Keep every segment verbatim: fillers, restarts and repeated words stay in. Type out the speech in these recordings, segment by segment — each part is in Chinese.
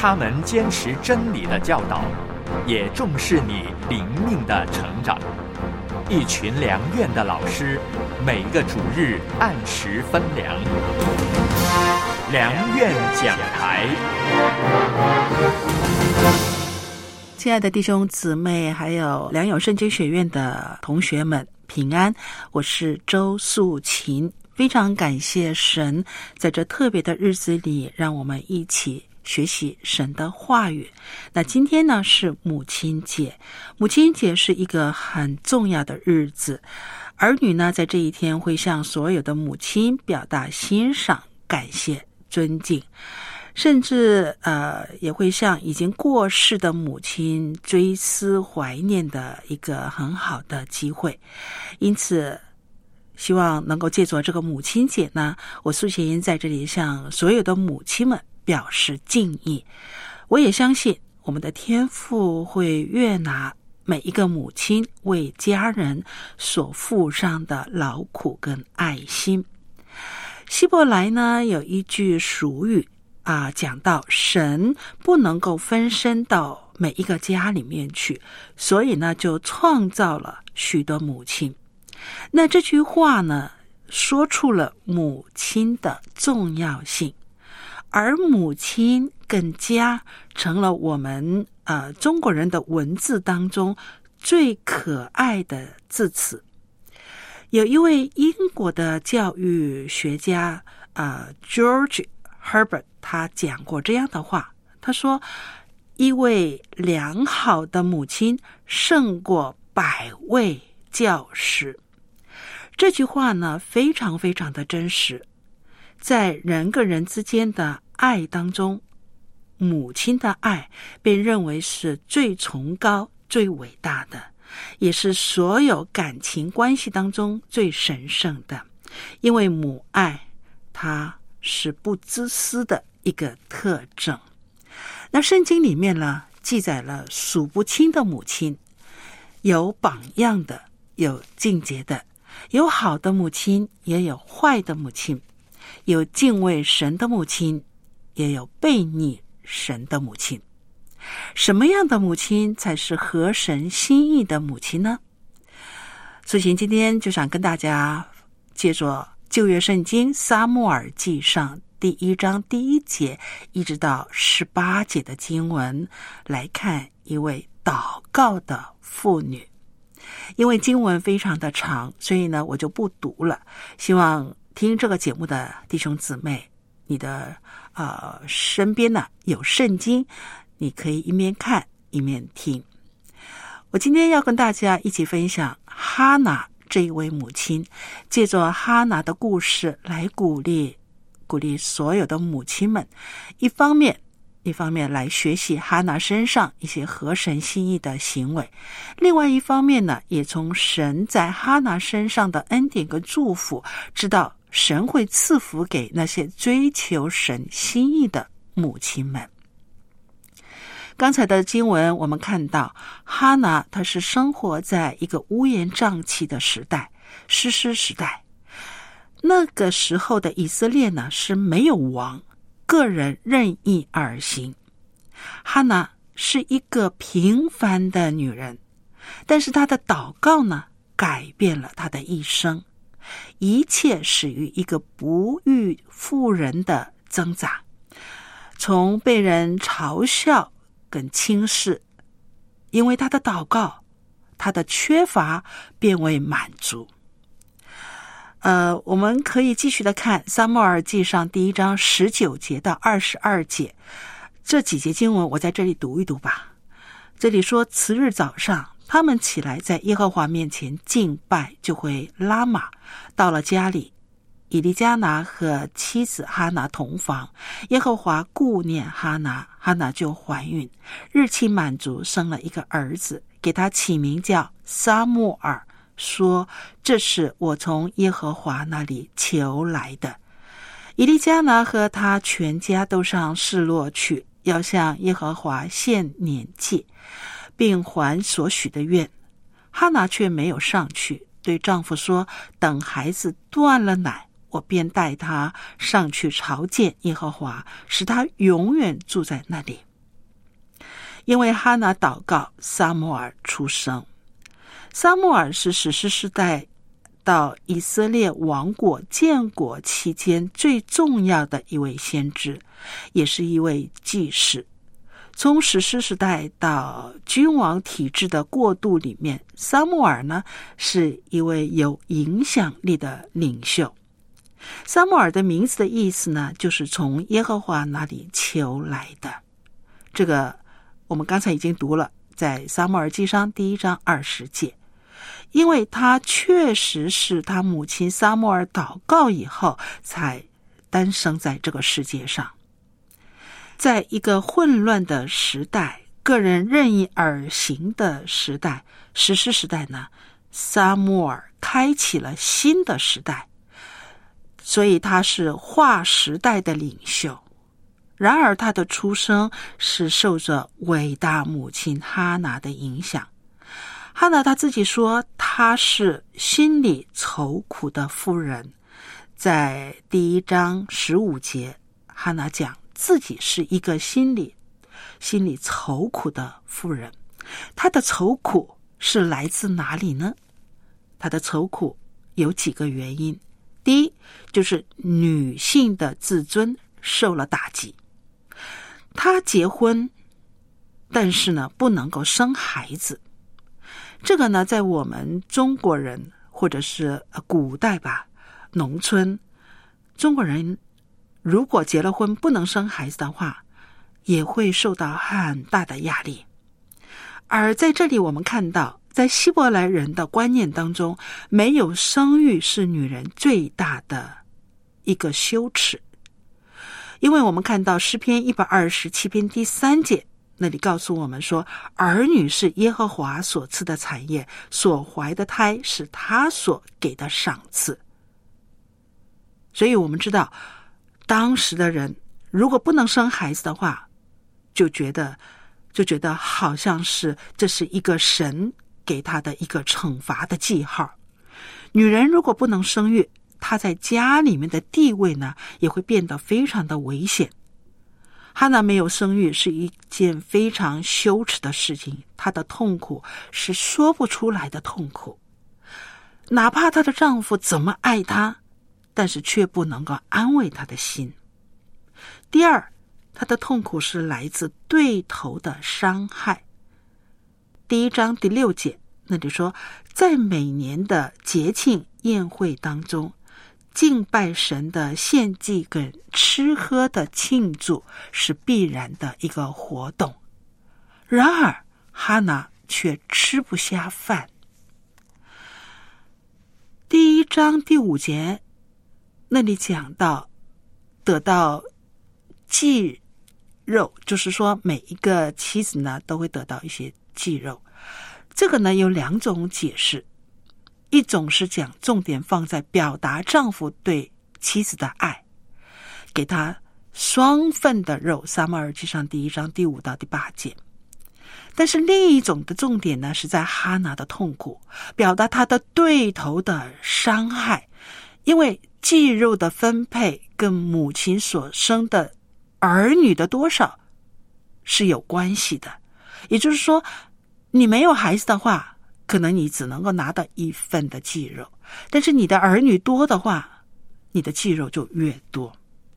他们坚持真理的教导，也重视你灵命的成长。一群良院的老师，每个主日按时分粮。良院讲台。 亲爱的弟兄姊妹，还有良友圣经学院的同学们，平安，我是周素琴。非常感谢神在这特别的日子里，让我们一起学习神的话语。那今天呢是母亲节，母亲节是一个很重要的日子，儿女呢在这一天会向所有的母亲表达欣赏、感谢、尊敬，甚至呃也会向已经过世的母亲追思怀念的一个很好的机会。因此希望能够借着这个母亲节呢，我素琴在这里向所有的母亲们表示敬意。我也相信我们的天父会悦纳每一个母亲为家人所付上的劳苦跟爱心。希伯来呢有一句俗语啊，讲到神不能够分身到每一个家里面去，所以呢就创造了许多母亲。那这句话呢说出了母亲的重要性，而母亲更加成了我们呃中国人的文字当中最可爱的字词。有一位英国的教育学家呃 George Herbert 他讲过这样的话，他说一位良好的母亲胜过百位教师。这句话呢非常非常的真实，在人跟人之间的爱当中，母亲的爱被认为是最崇高最伟大的，也是所有感情关系当中最神圣的，因为母爱它是不自私的一个特征。那圣经里面呢记载了数不清的母亲，有榜样的，有敬节的，有好的母亲，也有坏的母亲，有敬畏神的母亲，也有悖逆神的母亲。什么样的母亲才是合神心意的母亲呢？素琴今天就想跟大家借着旧约圣经撒母耳记上第一章第一节一直到十八节的经文来看一位祷告的妇女。因为经文非常的长，所以呢我就不读了，希望听这个节目的弟兄姊妹，你的呃身边呢有圣经，你可以一面看一面听。我今天要跟大家一起分享哈拿这一位母亲，借着哈拿的故事来鼓励鼓励所有的母亲们，一方面一方面来学习哈拿身上一些合神心意的行为，另外一方面呢也从神在哈拿身上的恩典跟祝福，知道神会赐福给那些追求神心意的母亲们。刚才的经文我们看到哈拿她是生活在一个乌烟瘴气的时代，士师时代。那个时候的以色列呢是没有王，个人任意而行。哈拿是一个平凡的女人，但是她的祷告呢改变了她的一生，一切始于一个不遇妇人的挣扎，从被人嘲笑跟轻视，因为她的祷告，她的缺乏变为满足。呃，我们可以继续的看撒母耳记上第一章十九节到二十二节，这几节经文我在这里读一读吧。这里说，次日早上，他们起来在耶和华面前敬拜，就回拉玛。到了家里，以利加拿和妻子哈拿同房，耶和华顾念哈拿，哈拿就怀孕，日期满足，生了一个儿子，给他起名叫撒母耳，说这是我从耶和华那里求来的。以利加拿和他全家都上示罗去，要向耶和华献年祭，并还所许的愿。哈拿却没有上去，对丈夫说，等孩子断了奶，我便带他上去朝见耶和华，使他永远住在那里。 因为哈拿祷告，撒母耳出生。撒母耳是士师时代到以色列王国建国期间最重要的一位先知，也是一位祭司。从士师时代到君王体制的过渡里面，撒母耳呢是一位有影响力的领袖。撒母耳的名字的意思呢，就是从耶和华那里求来的。这个我们刚才已经读了，在撒母耳记上第一章二十节。因为他确实是他母亲撒母耳祷告以后才诞生在这个世界上。在一个混乱的时代，个人任意而行的时代，士师时代呢，撒母耳开启了新的时代，所以他是划时代的领袖。然而他的出生是受着伟大母亲哈拿的影响。哈拿他自己说，他是心里愁苦的妇人。在第一章十五节，哈拿讲自己是一个心里心里愁苦的妇人。她的愁苦是来自哪里呢？她的愁苦有几个原因。第一，就是女性的自尊受了打击。她结婚，但是呢，不能够生孩子。这个呢，在我们中国人或者是古代吧，农村，中国人如果结了婚不能生孩子的话，也会受到很大的压力。而在这里我们看到，在希伯来人的观念当中，没有生育是女人最大的一个羞耻。因为我们看到诗篇一百二十七篇第三节，那里告诉我们说，儿女是耶和华所赐的产业，所怀的胎是他所给的赏赐。所以我们知道，当时的人如果不能生孩子的话，就觉得就觉得好像是这是一个神给他的一个惩罚的记号。女人如果不能生育，她在家里面的地位呢，也会变得非常的危险。哈拿没有生育是一件非常羞耻的事情，她的痛苦是说不出来的痛苦。哪怕她的丈夫怎么爱她，但是却不能够安慰她的心。第二，她的痛苦是来自对头的伤害。第一章第六节那里说，在每年的节庆宴会当中，敬拜神的献祭跟吃喝的庆祝是必然的一个活动。然而哈拿却吃不下饭。第一章第五节那里讲到，得到祭肉，就是说每一个妻子呢都会得到一些祭肉。这个呢有两种解释，一种是讲重点放在表达丈夫对妻子的爱，给他双份的肉，撒母耳记上第一章第五到第八节。但是另一种的重点呢，是在哈拿的痛苦，表达他的对头的伤害，因为祭肉的分配跟母亲所生的儿女的多少是有关系的。也就是说，你没有孩子的话，可能你只能够拿到一份的祭肉，但是你的儿女多的话，你的祭肉就越多。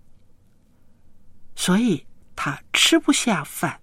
所以他吃不下饭。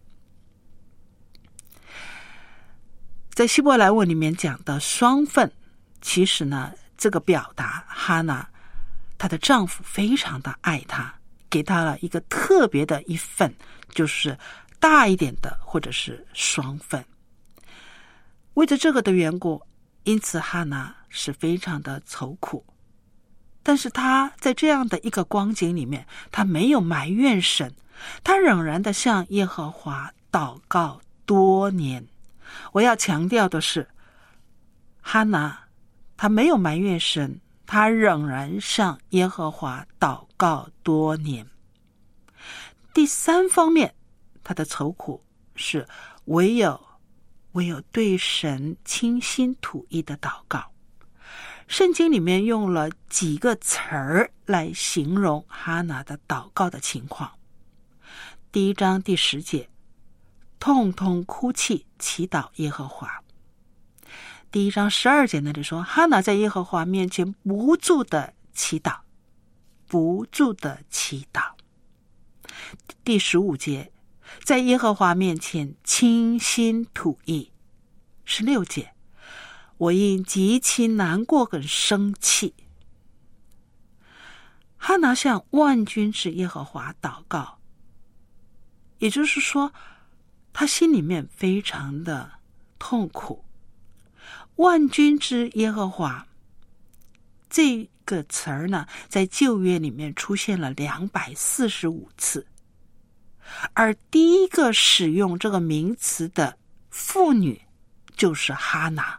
在希伯来文里面讲的双份，其实呢，这个表达哈拿她的丈夫非常的爱她，给她了一个特别的一份，就是大一点的或者是双份。为着这个的缘故，因此哈拿是非常的愁苦。但是她在这样的一个光景里面，她没有埋怨神，她仍然的向耶和华祷告多年。我要强调的是，哈拿她没有埋怨神，她仍然向耶和华祷告多年。第三方面，她的愁苦是唯有唯有对神倾心吐意的祷告。圣经里面用了几个词儿来形容哈拿的祷告的情况。第一章第十节， 痛痛哭泣，祈祷耶和华。第一章十二节那里说，哈拿在耶和华面前不住的祈祷，不住的祈祷。第十五节，在耶和华面前倾心吐意。十六节，我因极其难过跟生气。哈拿向万军之耶和华祷告，也就是说，他心里面非常的痛苦。万军之耶和华这个词儿呢，在旧约里面出现了两百四十五次，而第一个使用这个名词的妇女就是哈拿。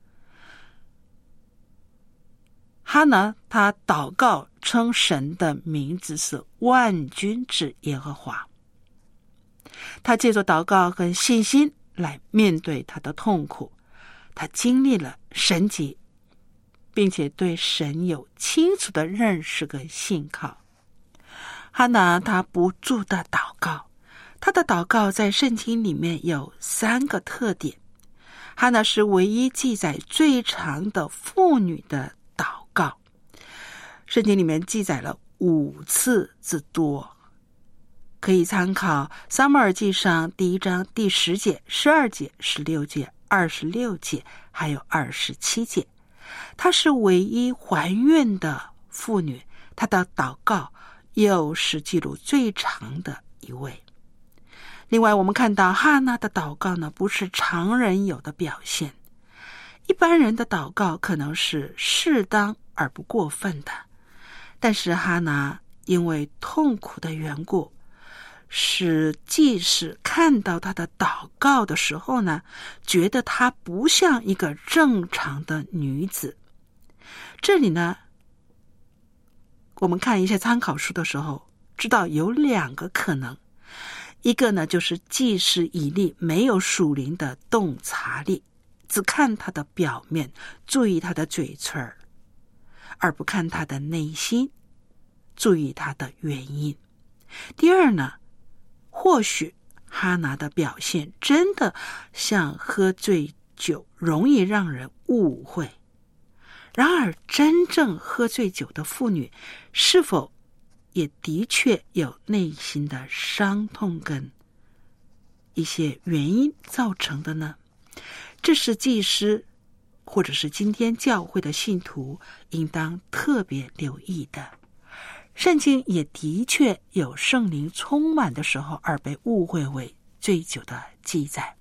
哈拿他祷告称神的名字是万军之耶和华，他借着祷告跟信心来面对他的痛苦，他经历了神迹，并且对神有清楚的认识跟信靠。哈拿他不住的祷告，他的祷告在圣经里面有三个特点。哈拿是唯一记载最长的妇女的祷告，圣经里面记载了五次之多，可以参考撒母耳记上第一章第十节、十二节、十六节、二十六节，还有二十七节。她是唯一还愿的妇女，她的祷告又是记录最长的一位。另外我们看到哈拿的祷告呢，不是常人有的表现。一般人的祷告可能是适当而不过分的，但是哈拿因为痛苦的缘故，使祭司看到他的祷告的时候呢，觉得她不像一个正常的女子。这里呢，我们看一些参考书的时候，知道有两个可能。一个呢，就是祭司以利没有属灵的洞察力，只看他的表面，注意他的嘴唇，而不看他的内心，注意他的原因。第二呢，或许哈拿的表现真的像喝醉酒，容易让人误会。然而真正喝醉酒的妇女是否也的确有内心的伤痛跟一些原因造成的呢？这是祭司或者是今天教会的信徒应当特别留意的。圣经也的确有圣灵充满的时候而被误会为醉酒的记载。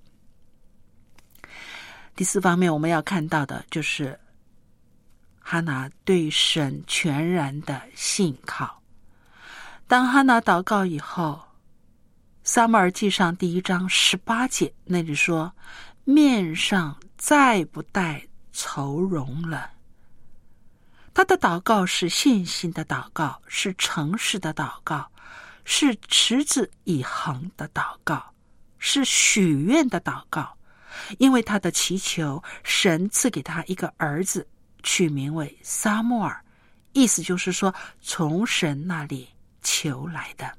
第四方面我们要看到的就是哈拿对神全然的信靠。当哈拿祷告以后，撒母耳记上第一章十八节那里说，面上再不带愁容了。他的祷告是信心的祷告，是诚实的祷告，是持之以恒的祷告，是许愿的祷告。因为他的祈求，神赐给他一个儿子，取名为撒母耳，意思就是说从神那里求来的。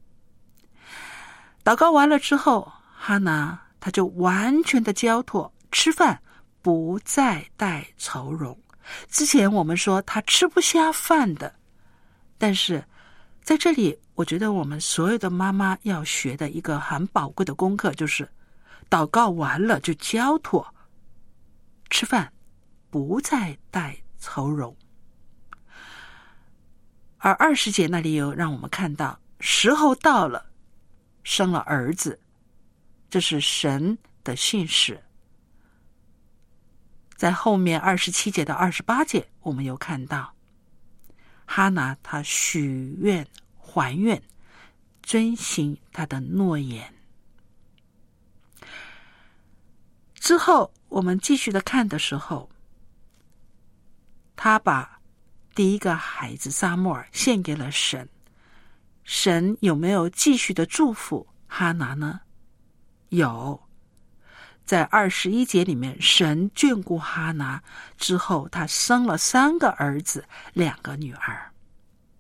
祷告完了之后，哈拿他就完全的交托，吃饭不再带愁容。之前我们说他吃不下饭的，但是在这里我觉得我们所有的妈妈要学的一个很宝贵的功课，就是祷告完了就交托，吃饭不再带愁容。而二十节那里有让我们看到时候到了，生了儿子，这是神的信使。在后面二十七节到二十八节我们有看到哈拿他许愿还愿，遵行他的诺言。之后我们继续的看的时候，他把第一个孩子撒母耳献给了神。神有没有继续的祝福哈拿呢？有。在二十一节里面，神眷顾哈拿之后，他生了三个儿子，两个女儿。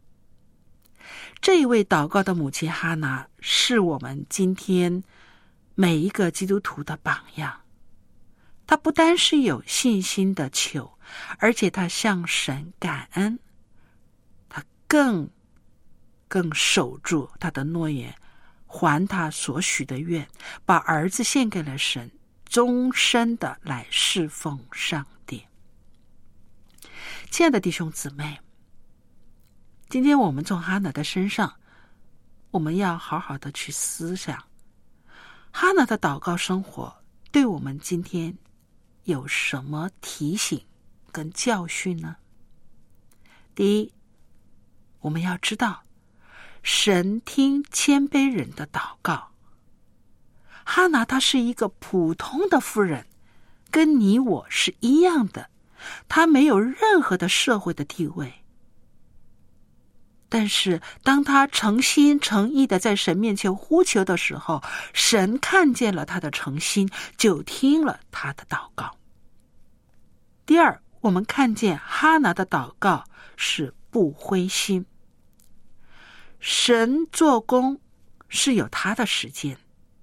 这一位祷告的母亲哈拿，是我们今天每一个基督徒的榜样。他不单是有信心的求，而且他向神感恩，他更更守住他的诺言，还他所许的愿，把儿子献给了神，终身的来侍奉上帝。亲爱的弟兄姊妹，今天我们从哈拿的身上，我们要好好的去思想，哈拿的祷告生活对我们今天有什么提醒跟教训呢？第一，我们要知道神听谦卑人的祷告。哈拿她是一个普通的妇人，跟你我是一样的，她没有任何的社会的地位。但是当她诚心诚意的在神面前呼求的时候，神看见了她的诚心，就听了她的祷告。第二，我们看见哈拿的祷告是不灰心。神做工是有他的时间，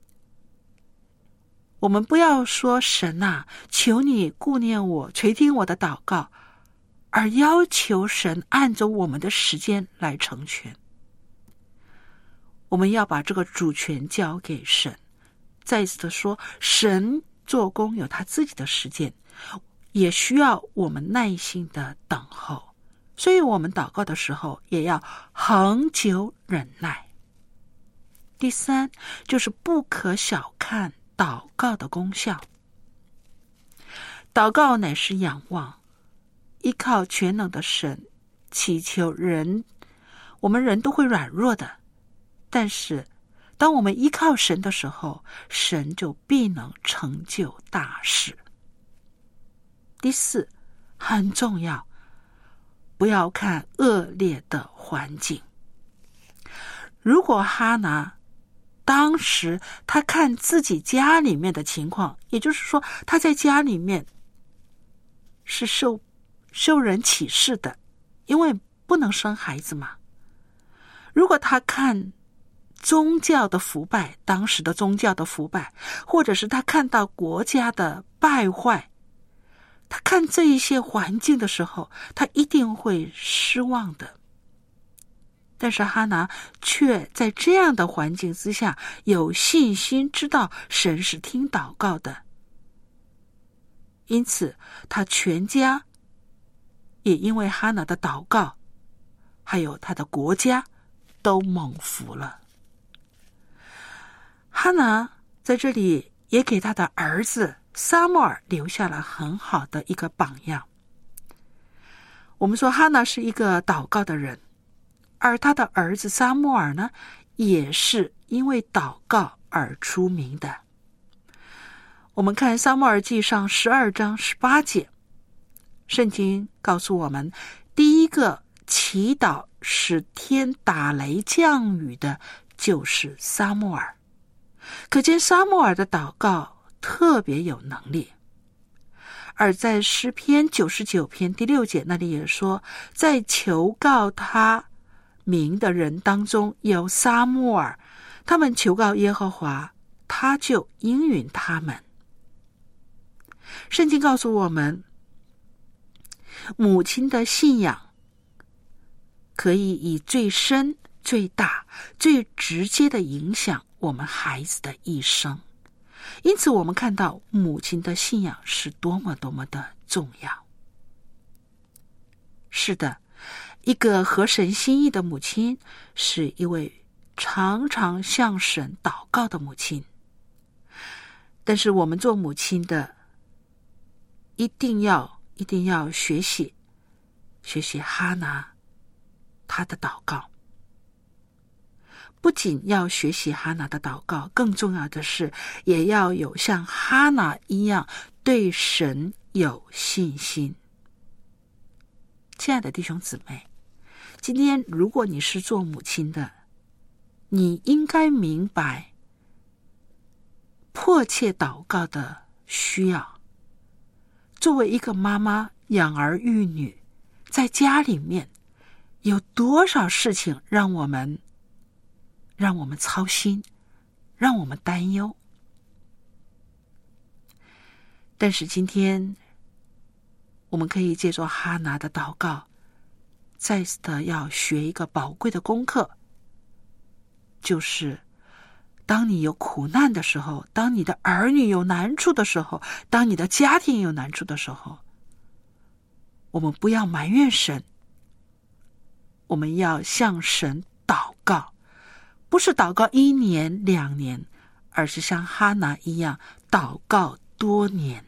我们不要说神啊，求你顾念我，垂听我的祷告，而要求神按着我们的时间来成全。我们要把这个主权交给神。再一次的说，神做工有他自己的时间，也需要我们耐心的等候。所以我们祷告的时候也要恒久忍耐。第三，就是不可小看祷告的功效。祷告乃是仰望，依靠全能的神，祈求人，我们人都会软弱的，但是当我们依靠神的时候，神就必能成就大事。第四，很重要，不要看恶劣的环境。如果哈拿当时他看自己家里面的情况，也就是说他在家里面是受受人歧视的，因为不能生孩子嘛。如果他看宗教的腐败，当时的宗教的腐败，或者是他看到国家的败坏，他看这一些环境的时候，他一定会失望的。但是哈拿却在这样的环境之下有信心，知道神是听祷告的，因此他全家也因为哈拿的祷告，还有他的国家都蒙福了。哈拿在这里也给他的儿子撒母耳留下了很好的一个榜样。我们说哈拿是一个祷告的人，而他的儿子撒母耳呢，也是因为祷告而出名的。我们看撒母耳记上十二章十八节，圣经告诉我们，第一个祈祷使天打雷降雨的就是撒母耳。可见撒母耳的祷告特别有能力。而在诗篇九十九篇第六节那里也说，在求告他名的人当中有撒母耳，他们求告耶和华，他就应允他们。圣经告诉我们，母亲的信仰可以以最深、最大、最直接的影响我们孩子的一生。因此我们看到母亲的信仰是多么多么的重要。是的，一个合神心意的母亲是一位常常向神祷告的母亲。但是我们做母亲的一定要一定要学习学习哈拿她的祷告。不仅要学习哈拿的祷告，更重要的是也要有像哈拿一样对神有信心。亲爱的弟兄姊妹，今天如果你是做母亲的，你应该明白迫切祷告的需要。作为一个妈妈养儿育女，在家里面有多少事情让我们让我们操心，让我们担忧。 但是今天我们可以借助哈拿的祷告，再次的要学一个宝贵的功课，就是当你有苦难的时候，当你的儿女有难处的时候，当你的家庭有难处的时候，我们不要埋怨神，我们要向神祷告，不是祷告一年两年，而是像哈拿一样祷告多年。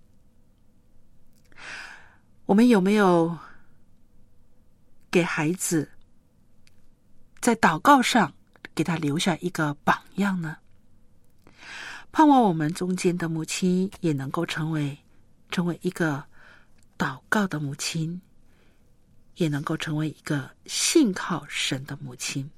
我们有没有给孩子在祷告上给他留下一个榜样呢？盼望我们中间的母亲也能够成为成为一个祷告的母亲，也能够成为一个信靠神的母亲。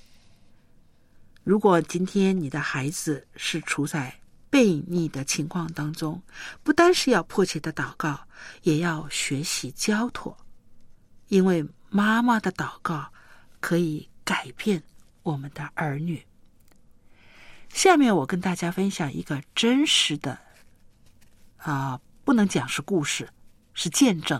如果今天你的孩子是处在悖逆的情况当中，不单是要迫切的祷告，也要学习交托，因为妈妈的祷告可以改变我们的儿女。下面我跟大家分享一个真实的啊、呃，不能讲是故事，是见证。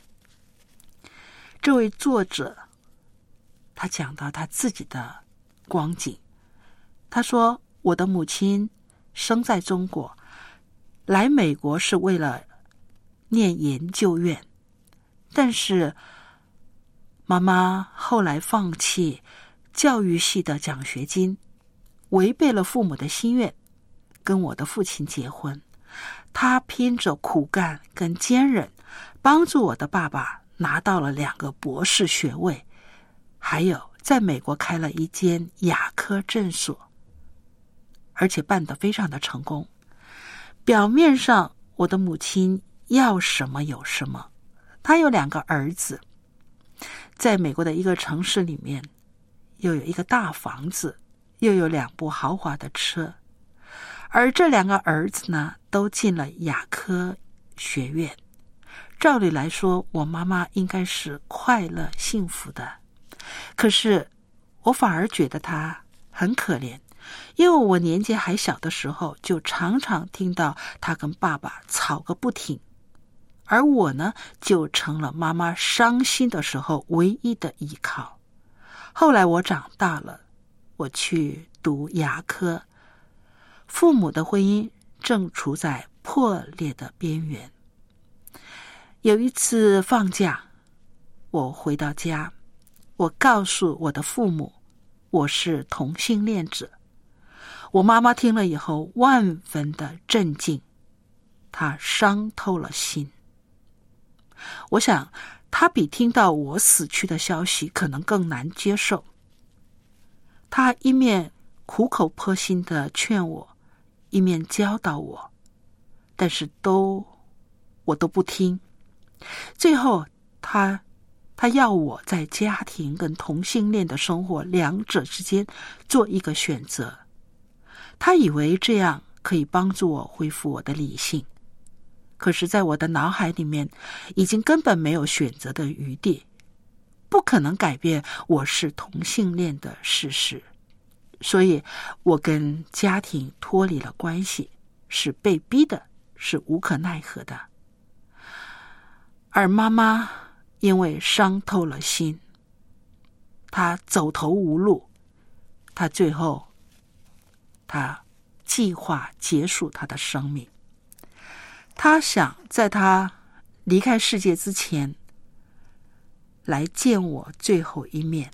这位作者他讲到他自己的光景，他说，我的母亲生在中国，来美国是为了念研究院，但是妈妈后来放弃教育系的奖学金，违背了父母的心愿，跟我的父亲结婚。她拼着苦干跟坚韧，帮助我的爸爸拿到了两个博士学位，还有在美国开了一间牙科诊所，而且办得非常的成功。表面上我的母亲要什么有什么，她有两个儿子，在美国的一个城市里面又有一个大房子，又有两部豪华的车，而这两个儿子呢都进了牙科学院。照理来说，我妈妈应该是快乐幸福的，可是我反而觉得她很可怜，因为我年纪还小的时候就常常听到她跟爸爸吵个不停，而我呢就成了妈妈伤心的时候唯一的依靠。后来我长大了，我去读牙科，父母的婚姻正处在破裂的边缘。有一次放假，我回到家，我告诉我的父母我是同性恋者。我妈妈听了以后万分的震惊，她伤透了心。我想她比听到我死去的消息可能更难接受。她一面苦口婆心的劝我，一面教导我，但是都我都不听。最后他他要我在家庭跟同性恋的生活两者之间做一个选择。他以为这样可以帮助我恢复我的理性，可是在我的脑海里面已经根本没有选择的余地，不可能改变我是同性恋的事实。所以我跟家庭脱离了关系，是被逼的，是无可奈何的。而妈妈因为伤透了心，她走投无路，她最后她计划结束她的生命。她想在她离开世界之前来见我最后一面。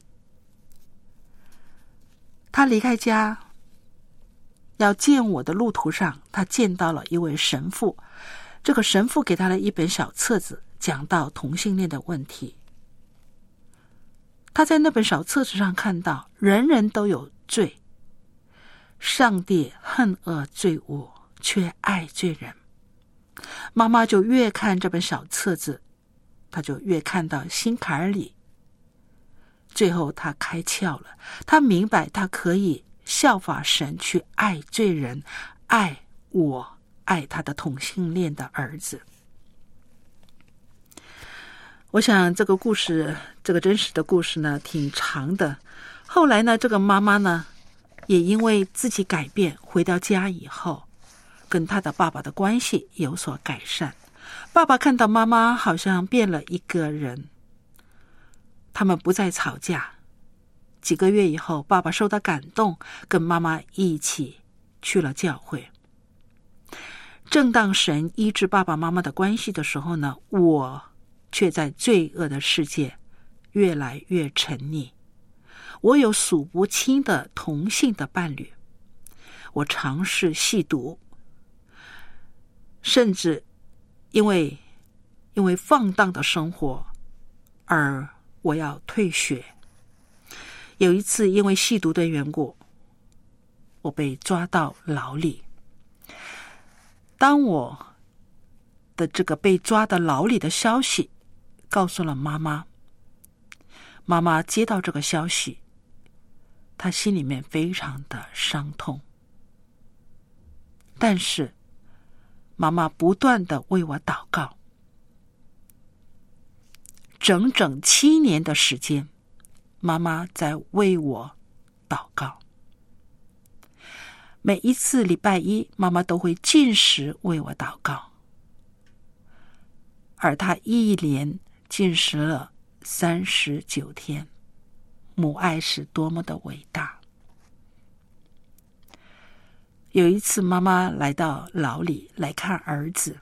她离开家要见我的路途上，她见到了一位神父，这个神父给她了一本小册子，讲到同性恋的问题。他在那本小册子上看到人人都有罪，上帝恨恶罪恶，却爱罪人。妈妈就越看这本小册子，她就越看到心坎里。最后她开窍了，她明白她可以效法神去爱罪人，爱我，爱他的同性恋的儿子。我想这个故事，这个真实的故事呢，挺长的。后来呢，这个妈妈呢，也因为自己改变，回到家以后， 跟他的爸爸的关系有所改善。爸爸看到妈妈好像变了一个人，他们不再吵架。几个月以后，爸爸受到感动，跟妈妈一起去了教会。正当神医治爸爸妈妈的关系的时候呢，我却在罪恶的世界越来越沉溺。我有数不清的同性的伴侣，我尝试吸毒，甚至因为因为放荡的生活而我要退学。有一次因为吸毒的缘故，我被抓到牢里。当我的这个被抓到牢里的消息告诉了妈妈，妈妈接到这个消息，她心里面非常的伤痛。但是妈妈不断的为我祷告，整整七年的时间，妈妈在为我祷告。每一次礼拜一，妈妈都会禁食为我祷告，而她一连禁食了三十九天。母爱是多么的伟大！有一次，妈妈来到牢里来看儿子，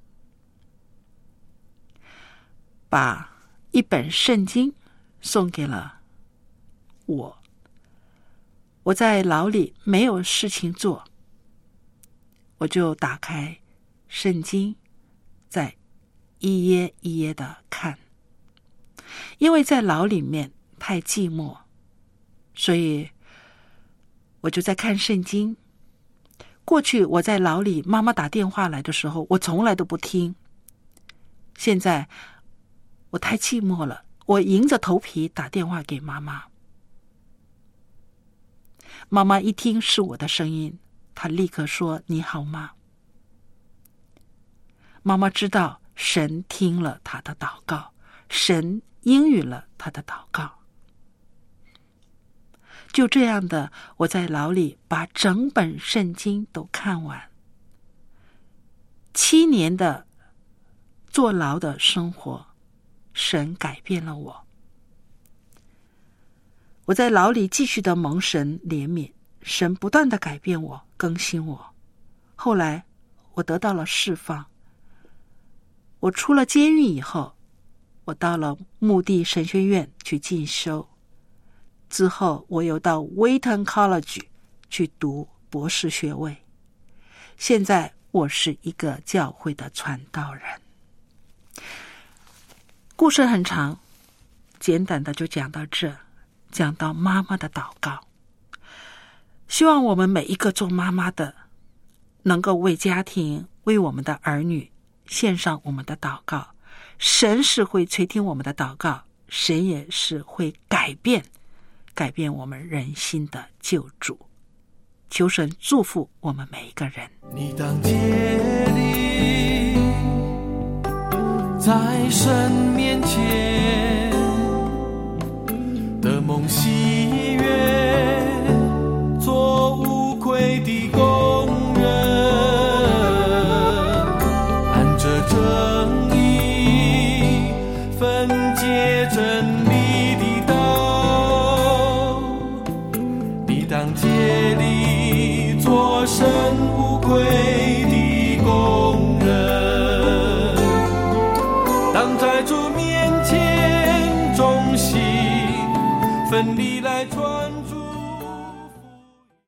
把一本圣经送给了我。我在牢里没有事情做，我就打开圣经，在一页一页的看。因为在牢里面太寂寞，所以我就在看圣经。过去我在牢里，妈妈打电话来的时候，我从来都不听。现在我太寂寞了，我硬着头皮打电话给妈妈。妈妈一听是我的声音，她立刻说：“你好吗？”妈妈知道神听了她的祷告，神应允了她的祷告。就这样的，我在牢里把整本圣经都看完。七年的坐牢的生活，神改变了我。我在牢里继续的蒙神怜悯，神不断的改变我，更新我。后来我得到了释放。我出了监狱以后，我到了牧地神学院去进修，之后我又到 Wheaton College 去读博士学位。现在我是一个教会的传道人。故事很长，简短的就讲到这，讲到妈妈的祷告。希望我们每一个做妈妈的，能够为家庭、为我们的儿女献上我们的祷告。神是会垂听我们的祷告，神也是会改变改变我们人心的救主。求神祝福我们每一个人。 你当竭力在神面前的梦喜悦，做无愧的工人，按着正义分解真理的道。你当竭力做神无愧的工人，当在主面前忠心奋力来传